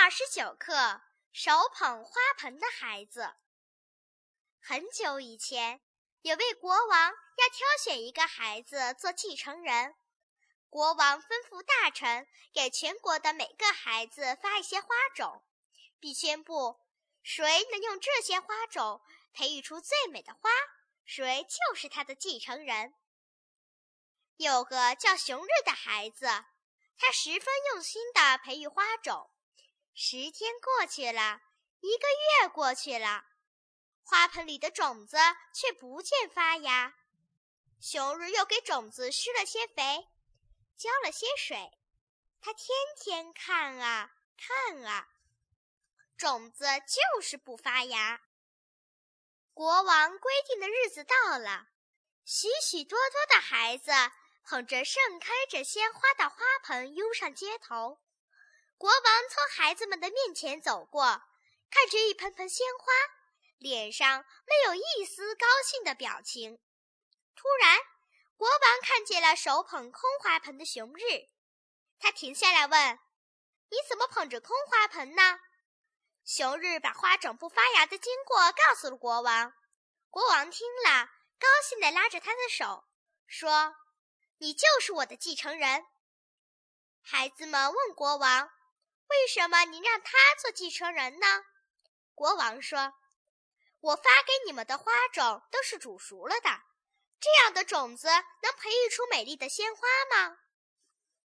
29课，手捧花盆的孩子。很久以前，有位国王要挑选一个孩子做继承人。国王吩咐大臣给全国的每个孩子发一些花种，并宣布谁能用这些花种培育出最美的花，谁就是他的继承人。有个叫熊日的孩子，他十分用心地培育花种。10天过去了，1个月过去了，花盆里的种子却不见发芽。熊日又给种子施了些肥，浇了些水，他天天看啊看啊，种子就是不发芽。国王规定的日子到了，许许多多的孩子捧着盛开着鲜花的花盆拥上街头。国王从孩子们的面前走过，看着一盆盆鲜花，脸上没有一丝高兴的表情。突然，国王看见了手捧空花盆的熊日，他停下来问：“你怎么捧着空花盆呢？”熊日把花种不发芽的经过告诉了国王。国王听了，高兴地拉着他的手，说：“你就是我的继承人。”孩子们问国王：“为什么你让他做继承人呢？”国王说：“我发给你们的花种都是煮熟了的，这样的种子能培育出美丽的鲜花吗？